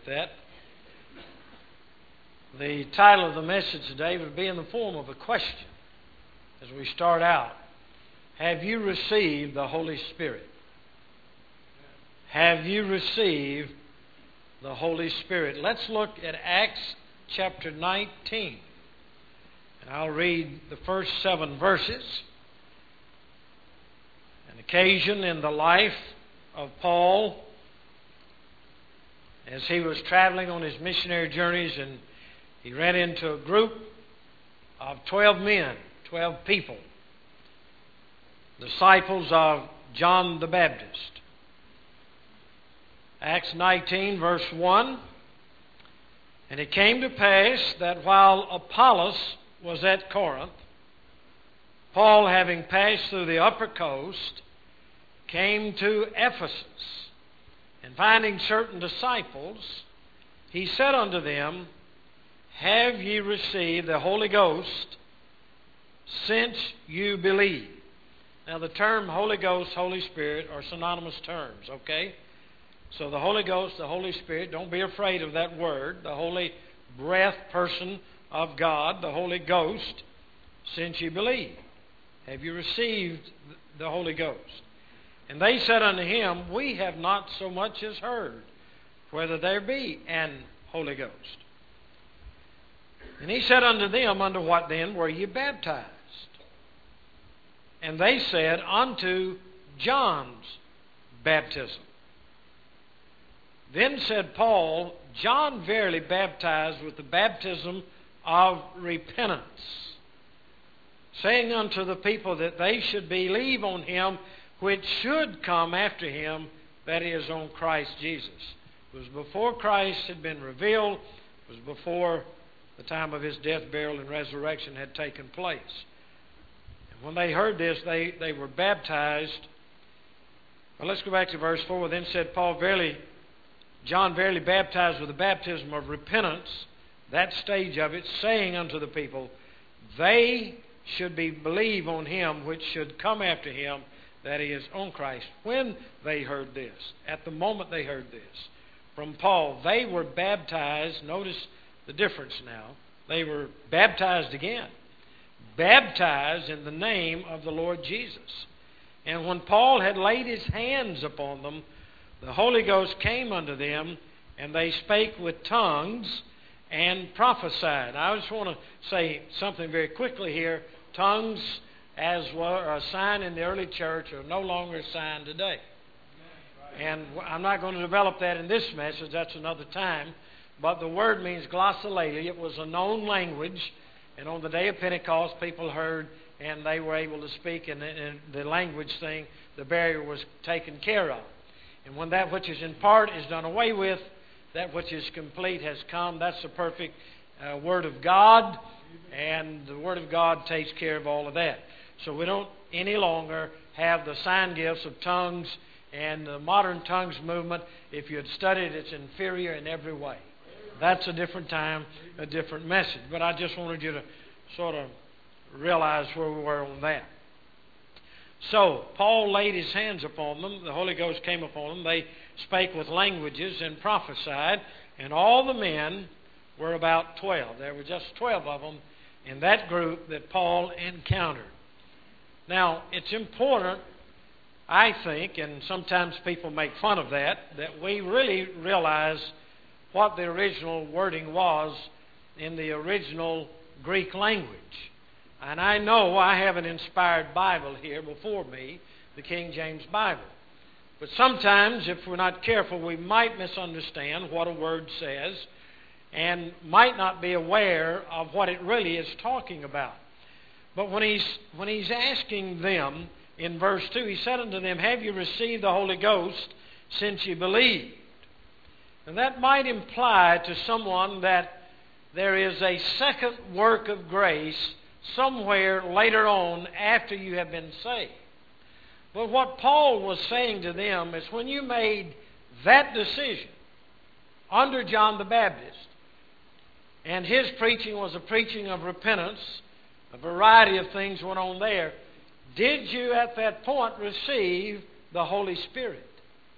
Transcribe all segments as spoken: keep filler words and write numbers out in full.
appreciate that. The title of the message today would be in the form of a question as we start out. Have you received the Holy Spirit? Have you received the Holy Spirit? Let's look at Acts chapter nineteen. And I'll read the first seven verses. An occasion in the life of Paul as he was traveling on his missionary journeys, and he ran into a group of twelve men, twelve people, disciples of John the Baptist. Acts nineteen, verse one. And it came to pass that while Apollos was at Corinth, Paul, having passed through the upper coast, came to Ephesus. And finding certain disciples, he said unto them, Have ye received the Holy Ghost since you believe? Now the term Holy Ghost, Holy Spirit are synonymous terms, okay? So the Holy Ghost, the Holy Spirit, don't be afraid of that word. The Holy Breath person of God, the Holy Ghost, since you believe. Have you received the Holy Ghost? And they said unto him, We have not so much as heard whether there be an Holy Ghost. And he said unto them, Unto what then were ye baptized? And they said, Unto John's baptism. Then said Paul, John verily baptized with the baptism of repentance, saying unto the people that they should believe on him which should come after him, that is, on Christ Jesus. It was before Christ had been revealed. It was before the time of his death, burial, and resurrection had taken place. And when they heard this, they, they were baptized. Well, let's go back to verse four. Then said Paul, Verily, John verily baptized with the baptism of repentance, that stage of it, saying unto the people, they should be believe on him which should come after him, that is, on Christ. When they heard this, at the moment they heard this from Paul, they were baptized. Notice the difference now. They were baptized again. Baptized in the name of the Lord Jesus. And when Paul had laid his hands upon them, the Holy Ghost came unto them, and they spake with tongues and prophesied. I just want to say something very quickly here. Tongues, as were a sign in the early church, are no longer a sign today. And I'm not going to develop that in this message. That's another time. But the word means glossolalia. It was a known language. And on the day of Pentecost, people heard and they were able to speak. And the language thing, the barrier was taken care of. And when that which is in part is done away with, that which is complete has come. That's the perfect uh, Word of God. And the Word of God takes care of all of that. So we don't any longer have the sign gifts of tongues and the modern tongues movement. If you had studied, it's inferior in every way. That's a different time, a different message. But I just wanted you to sort of realize where we were on that. So Paul laid his hands upon them. The Holy Ghost came upon them. They spake with languages and prophesied. And all the men were about twelve. There were just twelve of them in that group that Paul encountered. Now, it's important, I think, and sometimes people make fun of that, that we really realize what the original wording was in the original Greek language. And I know I have an inspired Bible here before me, the King James Bible. But sometimes, if we're not careful, we might misunderstand what a word says and might not be aware of what it really is talking about. But when he's, when he's asking them in verse two, he said unto them, Have you received the Holy Ghost since you believed? And that might imply to someone that there is a second work of grace somewhere later on after you have been saved. But what Paul was saying to them is when you made that decision under John the Baptist, and his preaching was a preaching of repentance, a variety of things went on there, did you at that point receive the Holy Spirit?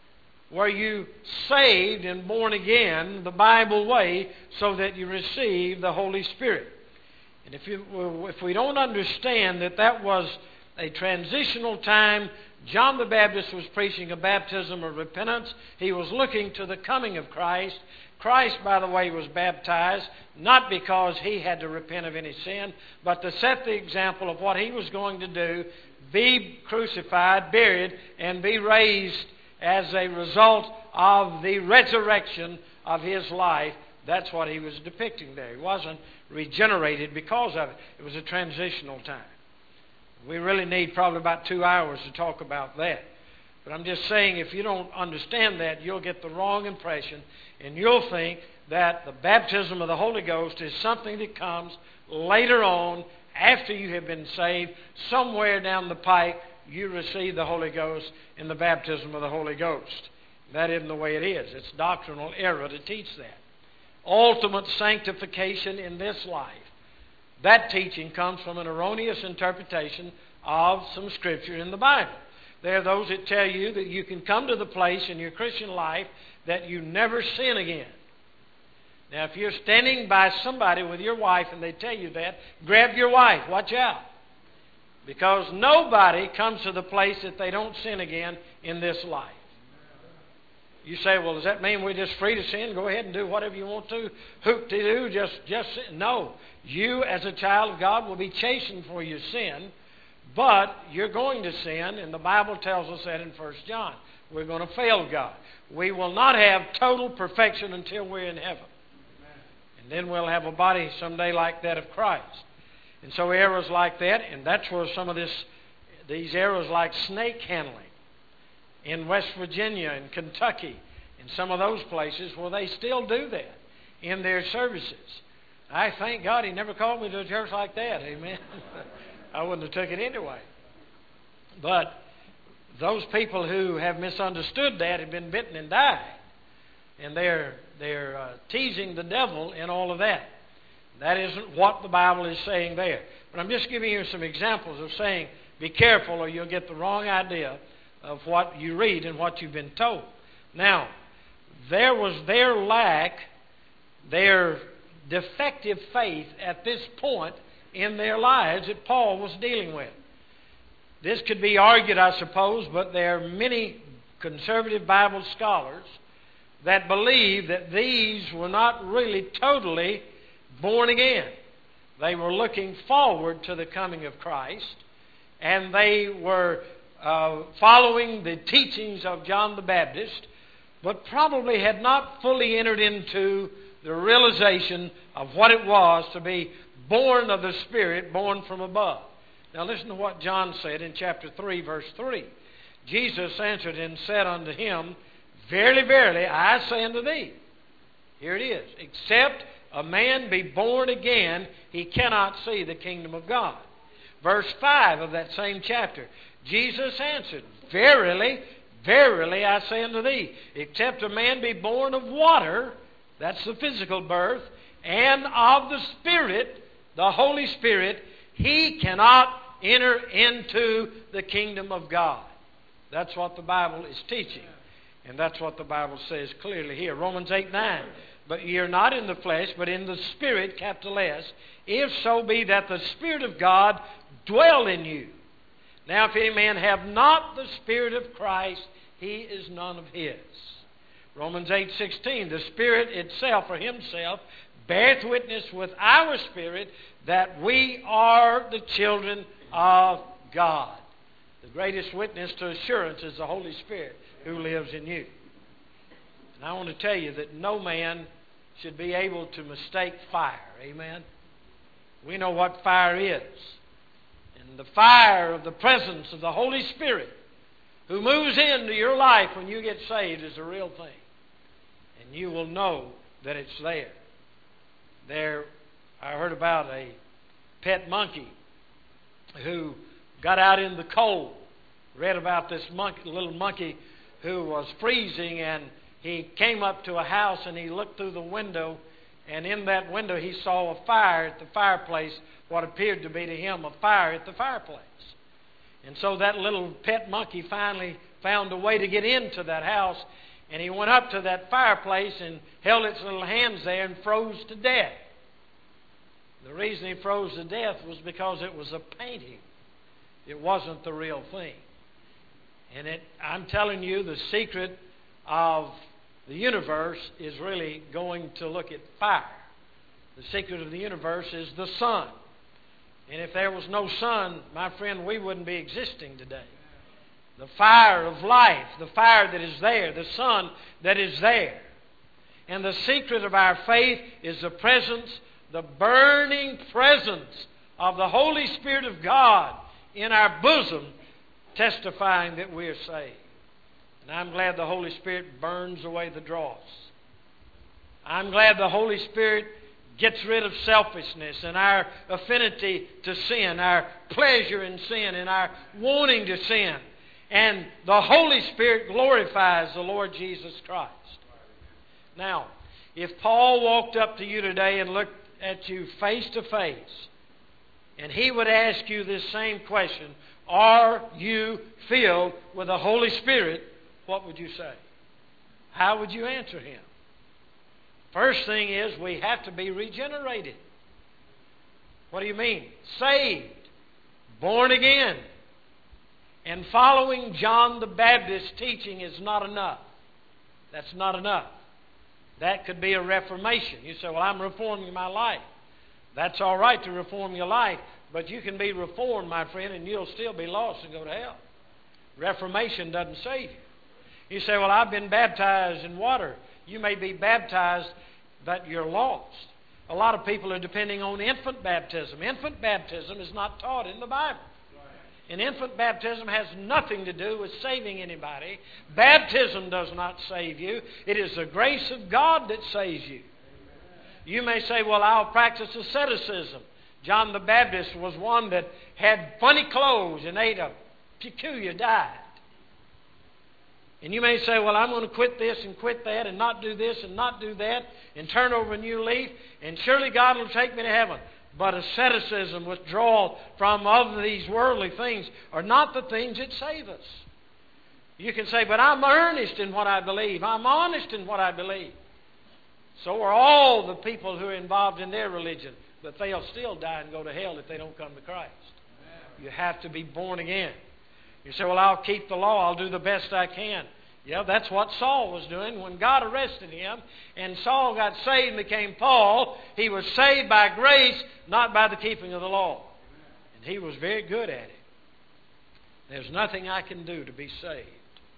were you saved and born again the Bible way so that you receive the Holy Spirit. And if, you, if we don't understand that that was a transitional time, John the Baptist was preaching a baptism of repentance. He was looking to the coming of Christ. Christ, by the way, was baptized not because he had to repent of any sin, but to set the example of what he was going to do, be crucified, buried, and be raised as a result of the resurrection of his life. That's what he was depicting there. He wasn't regenerated because of it. It was a transitional time. We really need probably about two hours to talk about that. But I'm just saying, if you don't understand that, you'll get the wrong impression, and you'll think that the baptism of the Holy Ghost is something that comes later on after you have been saved. Somewhere down the pike, you receive the Holy Ghost in the baptism of the Holy Ghost. That isn't the way it is. It's doctrinal error to teach that. Ultimate sanctification in this life. That teaching comes from an erroneous interpretation of some Scripture in the Bible. There are those that tell you that you can come to the place in your Christian life that you never sin again. Now, if you're standing by somebody with your wife and they tell you that, grab your wife. Watch out. Because nobody comes to the place that they don't sin again in this life. You say, well, does that mean we're just free to sin? Go ahead and do whatever you want to. Hoop-de-doo, just, just sin. No. You, as a child of God, will be chastened for your sin, but you're going to sin, and the Bible tells us that in First John. We're going to fail God. We will not have total perfection until we're in heaven. And then we'll have a body someday like that of Christ. And so errors like that, and that's where some of this, these errors like snake handling in West Virginia and Kentucky, in some of those places where they still do that in their services. I thank God he never called me to a church like that. Amen. I wouldn't have took it anyway. But those people who have misunderstood that have been bitten and died. And they're, they're uh, teasing the devil in all of that. That isn't what the Bible is saying there. But I'm just giving you some examples of saying, be careful or you'll get the wrong idea of what you read and what you've been told. Now, there was their lack, their defective faith at this point in their lives that Paul was dealing with. This could be argued, I suppose, but there are many conservative Bible scholars that believe that these were not really totally born again. They were looking forward to the coming of Christ, and they were uh, following the teachings of John the Baptist, but probably had not fully entered into the realization of what it was to be born of the Spirit, born from above. Now listen to what John said in chapter three, verse three. Jesus answered and said unto him, Verily, verily, I say unto thee, here it is, except a man be born again, he cannot see the kingdom of God. Verse five of that same chapter, Jesus answered, Verily, verily, I say unto thee, except a man be born of water, that's the physical birth, and of the Spirit, the Holy Spirit, he cannot enter into the kingdom of God. That's what the Bible is teaching. And that's what the Bible says clearly here. Romans eight nine. But ye are not in the flesh, but in the Spirit, capital S, if so be that the Spirit of God dwell in you. Now if any man have not the Spirit of Christ, he is none of his. Romans eight sixteen. The Spirit itself, or himself, beareth witness with our spirit that we are the children of God. The greatest witness to assurance is the Holy Spirit who lives in you. And I want to tell you that no man should be able to mistake fire. Amen? We know what fire is. And the fire of the presence of the Holy Spirit who moves into your life when you get saved is a real thing. And you will know that it's there. There, I heard about a pet monkey who got out in the cold. Read about this monkey, little monkey who was freezing, and he came up to a house and he looked through the window, and in that window he saw a fire at the fireplace, what appeared to be to him a fire at the fireplace. And so that little pet monkey finally found a way to get into that house, And he went up to that fireplace and held its little hands there and froze to death. The reason he froze to death was because it was a painting. It wasn't the real thing. And it, I'm telling you, the secret of the universe is really going to look at fire. The secret of the universe is the sun. And if there was no sun, my friend, we wouldn't be existing today. The fire of life, the fire that is there, the sun that is there. And the secret of our faith is the presence, the burning presence of the Holy Spirit of God in our bosom, testifying that we are saved. And I'm glad the Holy Spirit burns away the dross. I'm glad the Holy Spirit gets rid of selfishness and our affinity to sin, our pleasure in sin and our wanting to sin. And the Holy Spirit glorifies the Lord Jesus Christ. Now, if Paul walked up to you today and looked at you face to face, and he would ask you this same question, are you filled with the Holy Spirit? What would you say? How would you answer him? First thing is we have to be regenerated. What do you mean? Saved. Born again. And following John the Baptist's teaching is not enough. That's not enough. That could be a reformation. You say, well, I'm reforming my life. That's all right to reform your life, but you can be reformed, my friend, and you'll still be lost and go to hell. Reformation doesn't save you. You say, well, I've been baptized in water. You may be baptized, but you're lost. A lot of people are depending on infant baptism. Infant baptism is not taught in the Bible. And infant baptism has nothing to do with saving anybody. Baptism does not save you. It is the grace of God that saves you. You may say, well, I'll practice asceticism. John the Baptist was one that had funny clothes and ate a peculiar diet. And you may say, well, I'm going to quit this and quit that and not do this and not do that and turn over a new leaf and surely God will take me to heaven. But asceticism, withdrawal from of these worldly things, are not the things that save us. You can say, but I'm earnest in what I believe. I'm honest in what I believe. So are all the people who are involved in their religion. But they'll still die and go to hell if they don't come to Christ. Amen. You have to be born again. You say, well, I'll keep the law. I'll do the best I can. Yeah, that's what Saul was doing. When God arrested him and Saul got saved and became Paul, he was saved by grace, not by the keeping of the law. And he was very good at it. There's nothing I can do to be saved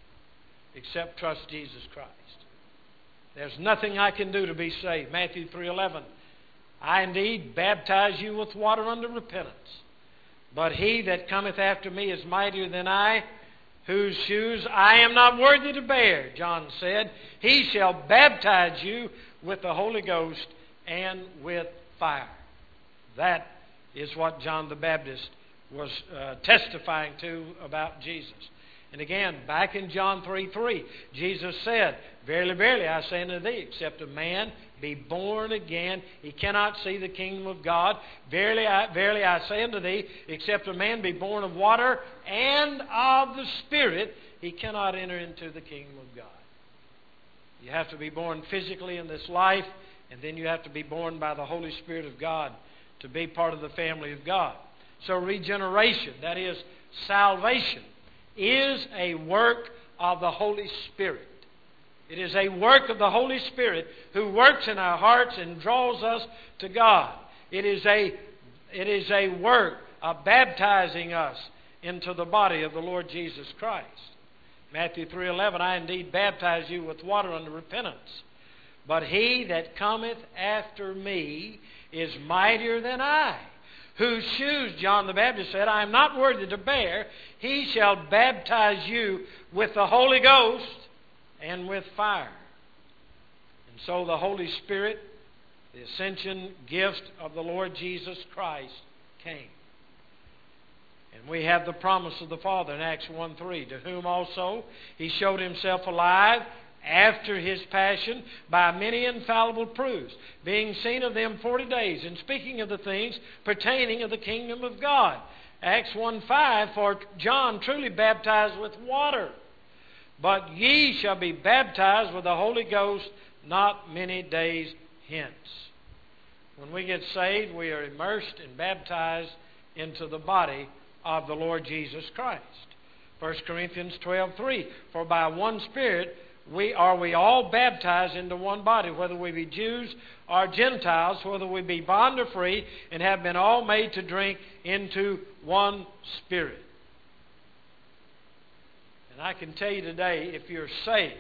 except trust Jesus Christ. There's nothing I can do to be saved. Matthew three eleven. I indeed baptize you with water unto repentance. But he that cometh after me is mightier than I, whose shoes I am not worthy to bear, John said. He shall baptize you with the Holy Ghost and with fire. That is what John the Baptist was uh, testifying to about Jesus. And again, back in John three three, Jesus said, Verily, verily, I say unto thee, except a man be born again, he cannot see the kingdom of God. Verily, I, verily, I say unto thee, except a man be born of water and of the Spirit, he cannot enter into the kingdom of God. You have to be born physically in this life, and then you have to be born by the Holy Spirit of God to be part of the family of God. So regeneration, that is salvation, is a work of the Holy Spirit. It is a work of the Holy Spirit who works in our hearts and draws us to God. It is a, it is a work of baptizing us into the body of the Lord Jesus Christ. Matthew three eleven, I indeed baptize you with water unto repentance. But he that cometh after me is mightier than I, whose shoes, John the Baptist said, I am not worthy to bear. He shall baptize you with the Holy Ghost and with fire. And so the Holy Spirit, the ascension gift of the Lord Jesus Christ, came. And we have the promise of the Father in Acts one three, to whom also he showed himself alive after his passion by many infallible proofs, being seen of them forty days, and speaking of the things pertaining of the kingdom of God. Acts one five, for John truly baptized with water, but ye shall be baptized with the Holy Ghost not many days hence. When we get saved, we are immersed and baptized into the body of the Lord Jesus Christ. First Corinthians twelve three, for by one Spirit we are we all baptized into one body, whether we be Jews or Gentiles, whether we be bond or free, and have been all made to drink into one Spirit. And I can tell you today, if you're saved,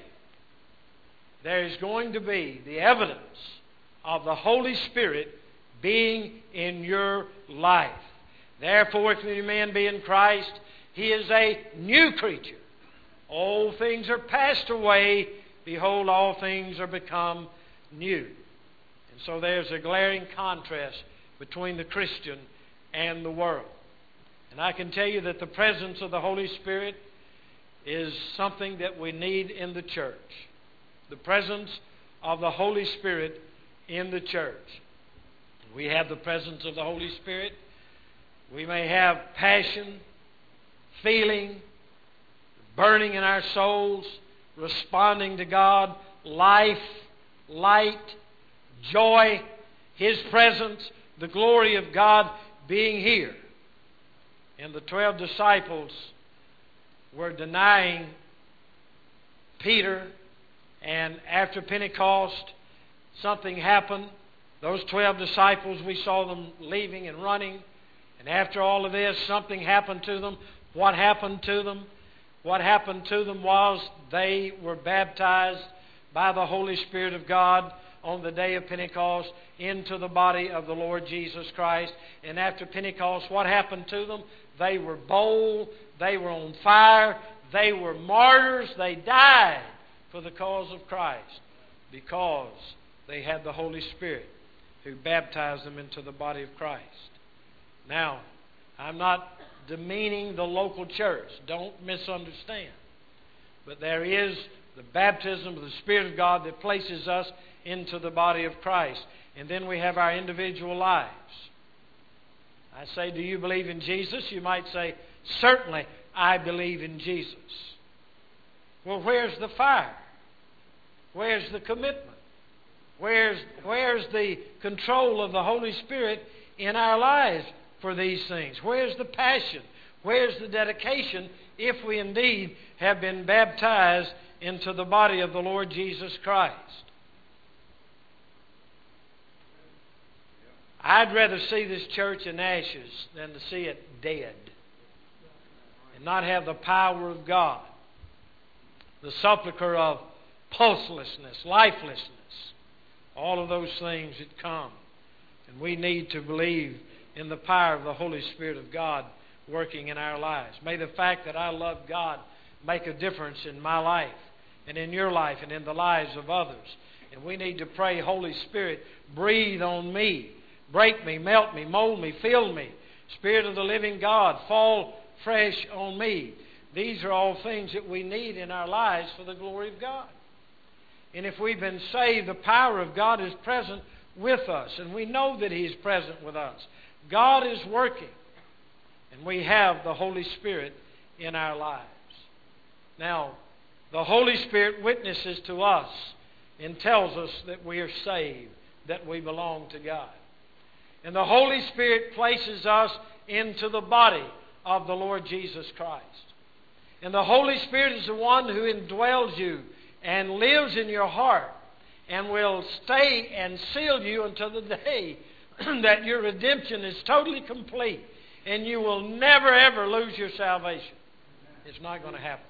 there is going to be the evidence of the Holy Spirit being in your life. Therefore, if any man be in Christ, he is a new creature. Old things are passed away. Behold, all things are become new. And so there's a glaring contrast between the Christian and the world. And I can tell you that the presence of the Holy Spirit is something that we need in the church. The presence of the Holy Spirit in the church. We have the presence of the Holy Spirit. We may have passion, feeling, burning in our souls, responding to God, life, light, joy, His presence, the glory of God being here. And the twelve disciples were denying Peter, and after Pentecost, something happened. Those twelve disciples, we saw them leaving and running. And after all of this, something happened to them. What happened to them? What happened to them was they were baptized by the Holy Spirit of God on the day of Pentecost into the body of the Lord Jesus Christ. And after Pentecost, what happened to them? They were bold. They were on fire. They were martyrs. They died for the cause of Christ because they had the Holy Spirit who baptized them into the body of Christ. Now, I'm not demeaning the local church. Don't misunderstand. But there is the baptism of the Spirit of God that places us into the body of Christ. And then we have our individual lives. I say, do you believe in Jesus? You might say, certainly I believe in Jesus. Well, where's the fire? Where's the commitment? Where's, where's the control of the Holy Spirit in our lives for these things? Where's the passion? Where's the dedication if we indeed have been baptized into the body of the Lord Jesus Christ? I'd rather see this church in ashes than to see it dead and not have the power of God, the sepulchre of pulselessness, lifelessness, all of those things that come. And we need to believe in the power of the Holy Spirit of God working in our lives. May the fact that I love God make a difference in my life and in your life and in the lives of others. And we need to pray, Holy Spirit, breathe on me. Break me, melt me, mold me, fill me. Spirit of the living God, fall fresh on me. These are all things that we need in our lives for the glory of God. And if we've been saved, the power of God is present with us. And we know that He is present with us. God is working. And we have the Holy Spirit in our lives. Now, the Holy Spirit witnesses to us and tells us that we are saved, that we belong to God. And the Holy Spirit places us into the body of the Lord Jesus Christ. And the Holy Spirit is the one who indwells you and lives in your heart and will stay and seal you until the day that your redemption is totally complete and you will never ever lose your salvation. It's not going to happen.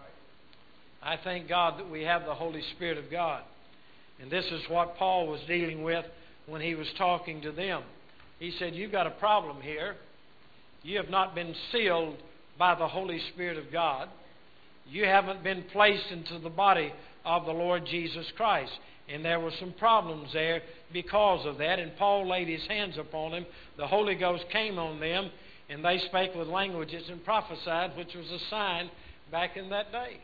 I thank God that we have the Holy Spirit of God. And this is what Paul was dealing with when he was talking to them. He said, you've got a problem here. You have not been sealed by the Holy Spirit of God. You haven't been placed into the body of the Lord Jesus Christ. And there were some problems there because of that. And Paul laid his hands upon them. The Holy Ghost came on them. And they spake with languages and prophesied, which was a sign back in that day.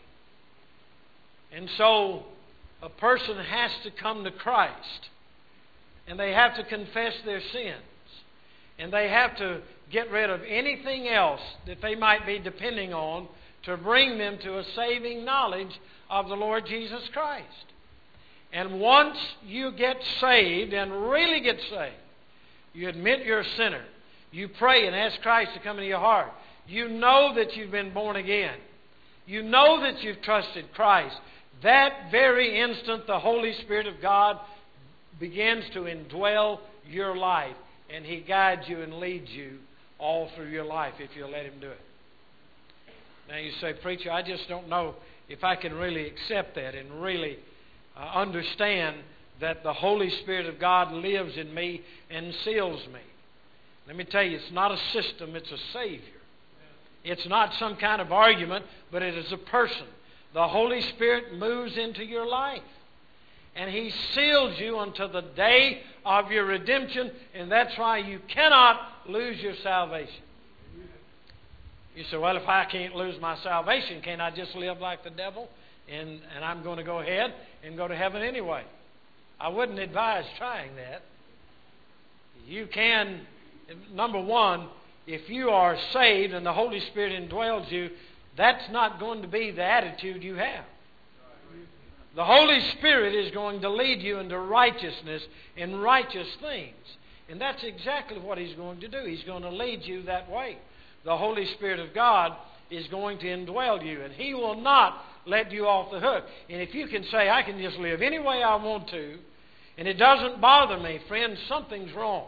And so a person has to come to Christ. And they have to confess their sins. And they have to get rid of anything else that they might be depending on to bring them to a saving knowledge of the Lord Jesus Christ. And once you get saved and really get saved, you admit you're a sinner. You pray and ask Christ to come into your heart. You know that you've been born again. You know that you've trusted Christ. That very instant, the Holy Spirit of God begins to indwell your life. And He guides you and leads you all through your life if you'll let Him do it. Now you say, preacher, I just don't know if I can really accept that and really uh, understand that the Holy Spirit of God lives in me and seals me. Let me tell you, it's not a system, it's a Savior. It's not some kind of argument, but it is a person. The Holy Spirit moves into your life. And He seals you until the day of your redemption, and that's why you cannot lose your salvation. You say, well, if I can't lose my salvation, can't I just live like the devil? And, and I'm going to go ahead and go to heaven anyway. I wouldn't advise trying that. You can, number one, if you are saved and the Holy Spirit indwells you, that's not going to be the attitude you have. The Holy Spirit is going to lead you into righteousness and righteous things. And that's exactly what He's going to do. He's going to lead you that way. The Holy Spirit of God is going to indwell you, and He will not let you off the hook. And if you can say, I can just live any way I want to, and it doesn't bother me, friends, something's wrong.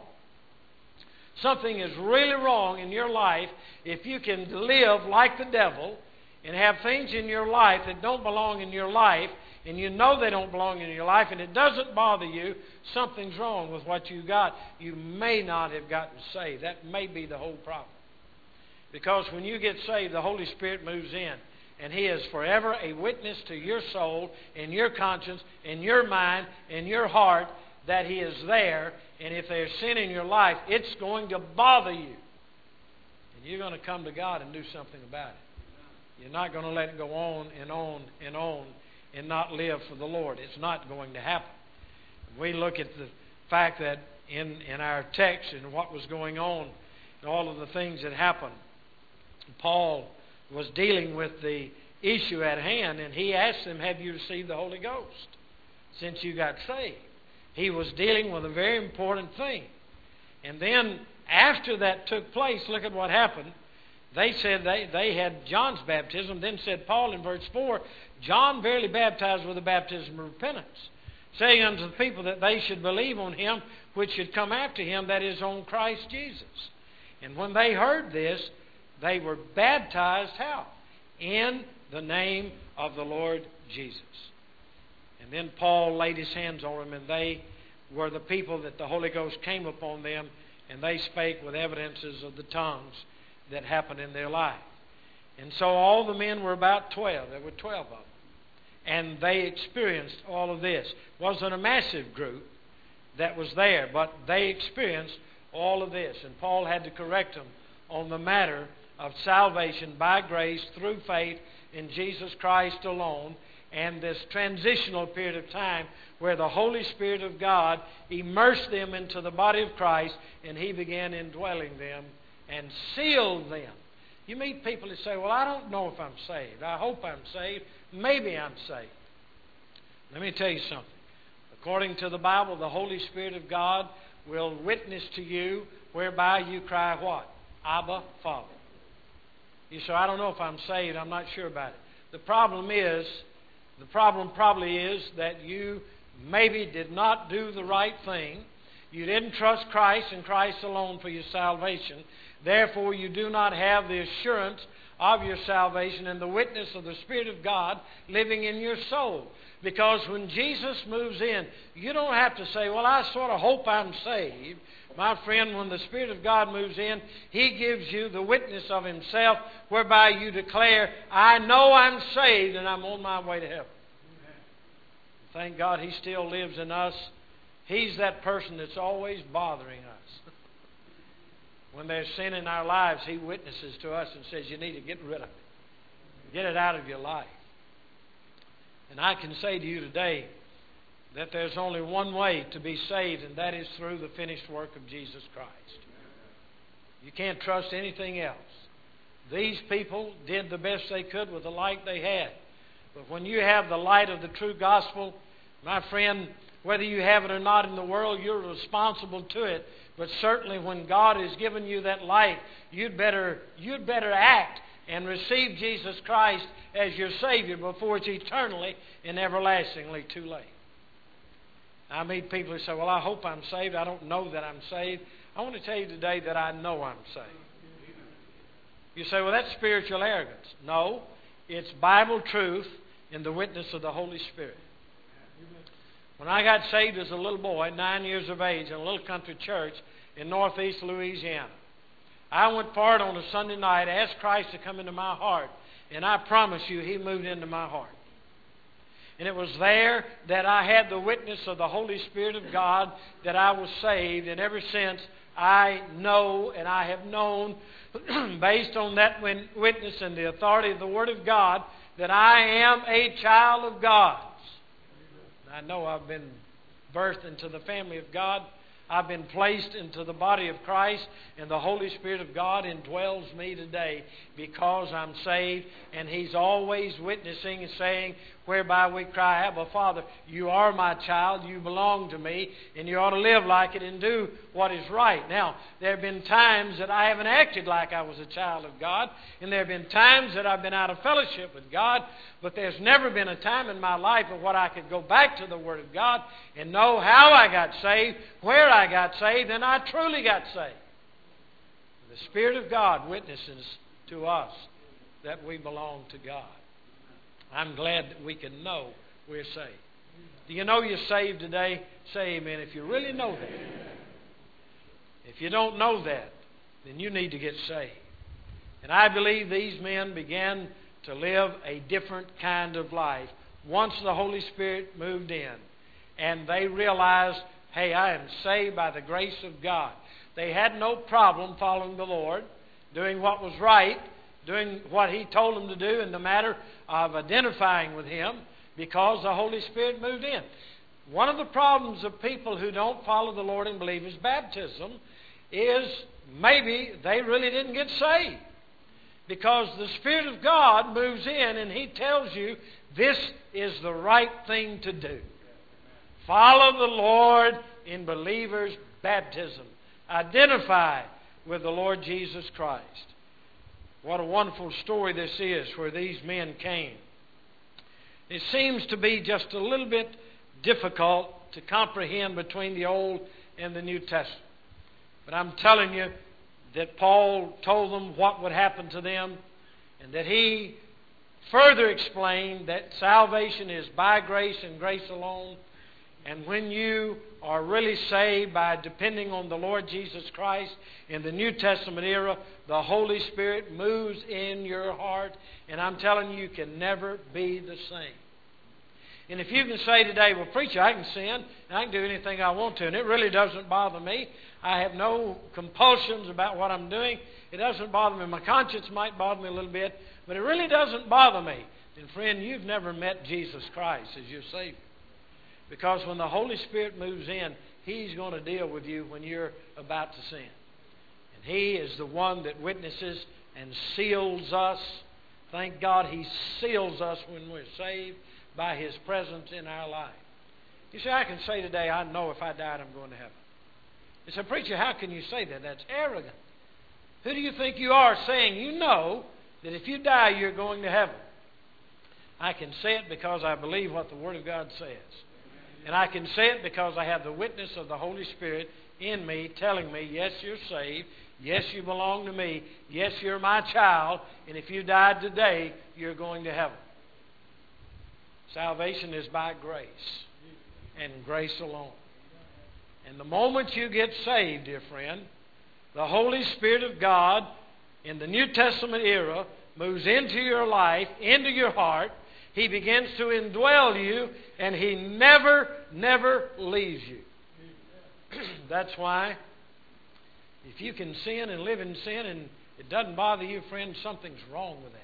Something is really wrong in your life if you can live like the devil and have things in your life that don't belong in your life, and you know they don't belong in your life, and it doesn't bother you. Something's wrong with what you got. You may not have gotten saved. That may be the whole problem. Because when you get saved, the Holy Spirit moves in, and He is forever a witness to your soul and your conscience and your mind and your heart that He is there. And if there's sin in your life, it's going to bother you. And you're going to come to God and do something about it. You're not going to let it go on and on and on and not live for the Lord. It's not going to happen. We look at the fact that in, in our text and what was going on and all of the things that happened, Paul was dealing with the issue at hand, and he asked them, have you received the Holy Ghost since you got saved? He was dealing with a very important thing. And then after that took place, look at what happened. They said they, they had John's baptism. Then said Paul in verse four, John verily baptized with the baptism of repentance, saying unto the people that they should believe on Him which should come after Him, that is, on Christ Jesus. And when they heard this, they were baptized how? In the name of the Lord Jesus. And then Paul laid his hands on them, and they were the people that the Holy Ghost came upon them, and they spake with evidences of the tongues that happened in their life. And so all the men were about twelve. There were twelve of them. And they experienced all of this. It wasn't a massive group that was there, but they experienced all of this. And Paul had to correct them on the matter of salvation by grace through faith in Jesus Christ alone, and this transitional period of time where the Holy Spirit of God immersed them into the body of Christ, and He began indwelling them and sealed them. You meet people that say, well, I don't know if I'm saved. I hope I'm saved. Maybe I'm saved. Let me tell you something. According to the Bible, the Holy Spirit of God will witness to you whereby you cry what? Abba, Father. You say, I don't know if I'm saved. I'm not sure about it. The problem is, the problem probably is that you maybe did not do the right thing. You didn't trust Christ and Christ alone for your salvation. Therefore, you do not have the assurance of your salvation and the witness of the Spirit of God living in your soul. Because when Jesus moves in, you don't have to say, well, I sort of hope I'm saved. My friend, when the Spirit of God moves in, He gives you the witness of Himself, whereby you declare, I know I'm saved and I'm on my way to heaven. Amen. Thank God He still lives in us. He's that person that's always bothering us. When there's sin in our lives, He witnesses to us and says, you need to get rid of it. Get it out of your life. And I can say to you today that there's only one way to be saved, and that is through the finished work of Jesus Christ. You can't trust anything else. These people did the best they could with the light they had. But when you have the light of the true gospel, my friend, whether you have it or not in the world, you're responsible to it. But certainly when God has given you that light, you'd better, you'd better act and receive Jesus Christ as your Savior before it's eternally and everlastingly too late. I meet people who say, well, I hope I'm saved. I don't know that I'm saved. I want to tell you today that I know I'm saved. You say, well, that's spiritual arrogance. No, it's Bible truth in the witness of the Holy Spirit. When I got saved as a little boy, nine years of age, in a little country church in northeast Louisiana, I went forward on a Sunday night, asked Christ to come into my heart, and I promise you, He moved into my heart. And it was there that I had the witness of the Holy Spirit of God that I was saved. And ever since, I know and I have known, based on that witness and the authority of the Word of God, that I am a child of God's. I know I've been birthed into the family of God. I've been placed into the body of Christ, and the Holy Spirit of God indwells me today because I'm saved, and He's always witnessing and saying, whereby we cry, Abba, Father, you are my child, you belong to me, and you ought to live like it and do what is right. Now, there have been times that I haven't acted like I was a child of God, and there have been times that I've been out of fellowship with God, but there's never been a time in my life of what I could go back to the Word of God and know how I got saved, where I got saved, and I truly got saved. The Spirit of God witnesses to us that we belong to God. I'm glad that we can know we're saved. Do you know you're saved today? Say amen if you really know that. If you don't know that, then you need to get saved. And I believe these men began to live a different kind of life once the Holy Spirit moved in. And they realized, hey, I am saved by the grace of God. They had no problem following the Lord, doing what was right, doing what He told them to do in the matter of identifying with Him, because the Holy Spirit moved in. One of the problems of people who don't follow the Lord and believe His baptism is maybe they really didn't get saved. Because the Spirit of God moves in and He tells you this is the right thing to do. Follow the Lord in believers' baptism. Identify with the Lord Jesus Christ. What a wonderful story this is where these men came. It seems to be just a little bit difficult to comprehend between the Old and the New Testament. But I'm telling you that Paul told them what would happen to them, and that he further explained that salvation is by grace and grace alone. And when you are really saved by depending on the Lord Jesus Christ in the New Testament era, the Holy Spirit moves in your heart, and I'm telling you, you can never be the same. And if you can say today, well, preacher, I can sin, and I can do anything I want to, and it really doesn't bother me. I have no compulsions about what I'm doing. It doesn't bother me. My conscience might bother me a little bit, but it really doesn't bother me. And friend, you've never met Jesus Christ as your Savior. Because when the Holy Spirit moves in, He's going to deal with you when you're about to sin. And He is the one that witnesses and seals us. Thank God He seals us when we're saved by His presence in our life. You see, I can say today, I know if I died, I'm going to heaven. You say, preacher, how can you say that? That's arrogant. Who do you think you are saying you know that if you die, you're going to heaven? I can say it because I believe what the Word of God says. And I can say it because I have the witness of the Holy Spirit in me telling me, yes, you're saved. Yes, you belong to me. Yes, you're my child. And if you died today, you're going to heaven. Salvation is by grace and grace alone. And the moment you get saved, dear friend, the Holy Spirit of God in the New Testament era moves into your life, into your heart. He begins to indwell you, and He never, never leaves you. That's why if you can sin and live in sin and it doesn't bother you, friend, something's wrong with that.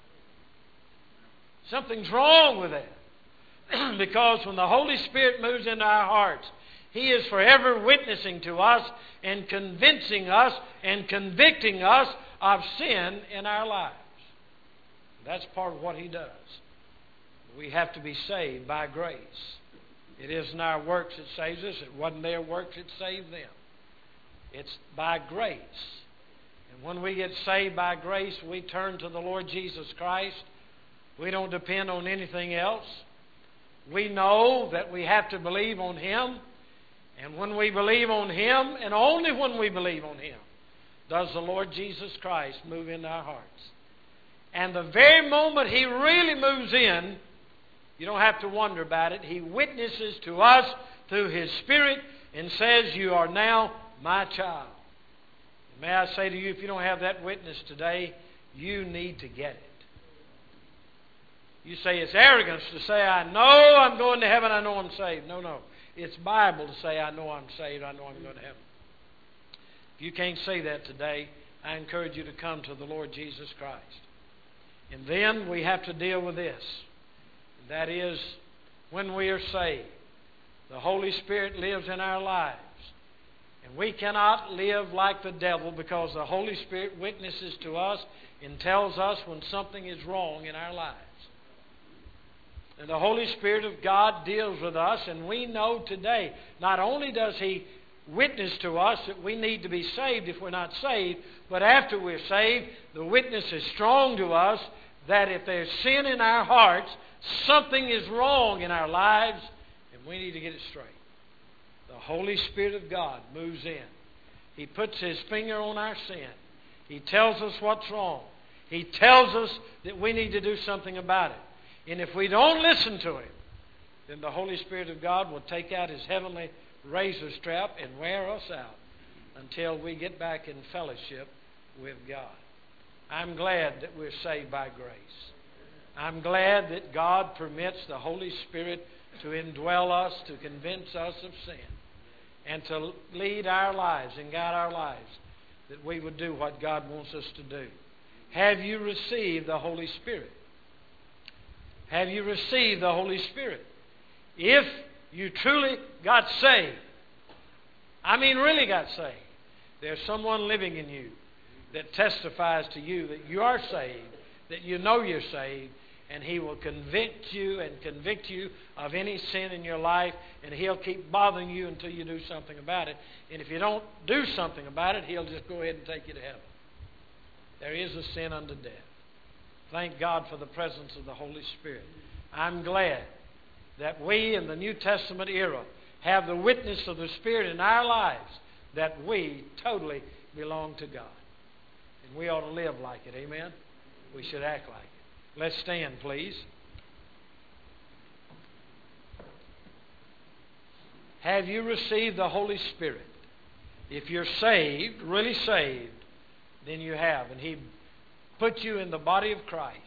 Something's wrong with that. Because when the Holy Spirit moves into our hearts, He is forever witnessing to us and convincing us and convicting us of sin in our lives. That's part of what He does. We have to be saved by grace. It isn't our works that saves us. It wasn't their works that saved them. It's by grace. And when we get saved by grace, we turn to the Lord Jesus Christ. We don't depend on anything else. We know that we have to believe on Him. And when we believe on Him, and only when we believe on Him, does the Lord Jesus Christ move into our hearts. And the very moment He really moves in, you don't have to wonder about it. He witnesses to us through His Spirit and says, you are now my child. And may I say to you, if you don't have that witness today, you need to get it. You say it's arrogance to say, I know I'm going to heaven, I know I'm saved. No, no. It's Bible to say, I know I'm saved, I know I'm going to heaven. If you can't say that today, I encourage you to come to the Lord Jesus Christ. And then we have to deal with this. That is, when we are saved, the Holy Spirit lives in our lives. And we cannot live like the devil because the Holy Spirit witnesses to us and tells us when something is wrong in our lives. And the Holy Spirit of God deals with us, and we know today, not only does He witness to us that we need to be saved if we're not saved, but after we're saved, the witness is strong to us that if there's sin in our hearts, something is wrong in our lives, and we need to get it straight. The Holy Spirit of God moves in. He puts His finger on our sin. He tells us what's wrong. He tells us that we need to do something about it. And if we don't listen to Him, then the Holy Spirit of God will take out His heavenly razor strap and wear us out until we get back in fellowship with God. I'm glad that we're saved by grace. I'm glad that God permits the Holy Spirit to indwell us, to convince us of sin, and to lead our lives and guide our lives, that we would do what God wants us to do. Have you received the Holy Spirit? Have you received the Holy Spirit? If you truly got saved, I mean really got saved, there's someone living in you that testifies to you that you are saved, that you know you're saved, and He will convict you and convict you of any sin in your life, and He'll keep bothering you until you do something about it. And if you don't do something about it, He'll just go ahead and take you to heaven. There is a sin unto death. Thank God for the presence of the Holy Spirit. I'm glad that we in the New Testament era have the witness of the Spirit in our lives that we totally belong to God. And we ought to live like it. Amen? We should act like it. Let's stand, please. Have you received the Holy Spirit? If you're saved, really saved, then you have. And He put you in the body of Christ.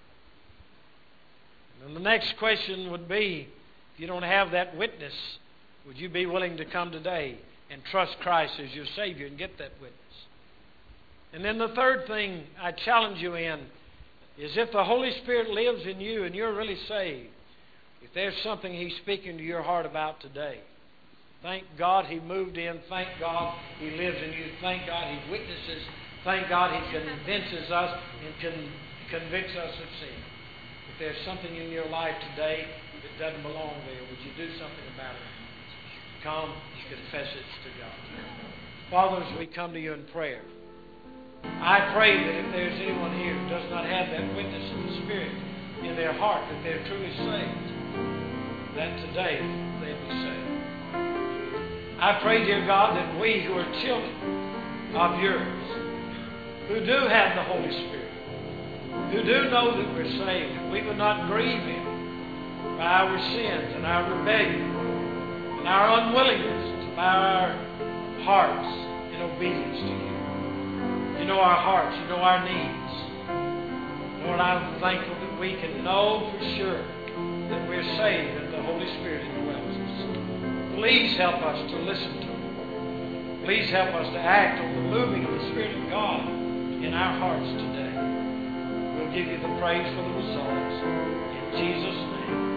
And the next question would be, if you don't have that witness, would you be willing to come today and trust Christ as your Savior and get that witness? And then the third thing I challenge you in is if the Holy Spirit lives in you and you're really saved, if there's something He's speaking to your heart about today, thank God He moved in. Thank God He lives in you. Thank God He witnesses. Thank God He convinces us and con- convicts us of sin. If there's something in your life today that doesn't belong there, would you do something about it? Come, confess it to God. Father, as we come to you in prayer, I pray that if there's anyone here who does not have that witness of the Spirit in their heart, that they're truly saved, that today they'll be saved. I pray, dear God, that we who are children of yours, who do have the Holy Spirit, who do know that we're saved, that we would not grieve Him by our sins and our rebellion and our unwillingness to bow our hearts in obedience to you. You know our hearts, you know our needs. Lord, I'm thankful that we can know for sure that we're saved and the Holy Spirit indwells us. Please help us to listen to Him. Please help us to act on the moving of the Spirit of God in our hearts today. We'll give you the praise for the results. In Jesus' name.